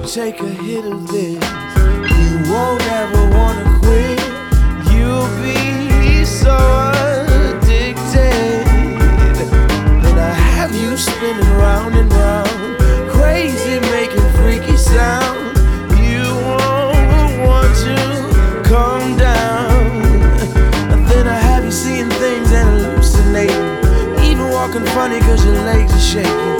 take a hit of this, you won't ever wanna quit. You'll be so addicted that I have you spinning round and round, crazy, making freaky sound. You won't want to calm down. And then I have you seeing things and hallucinating, even walking funny cause your legs are shaking.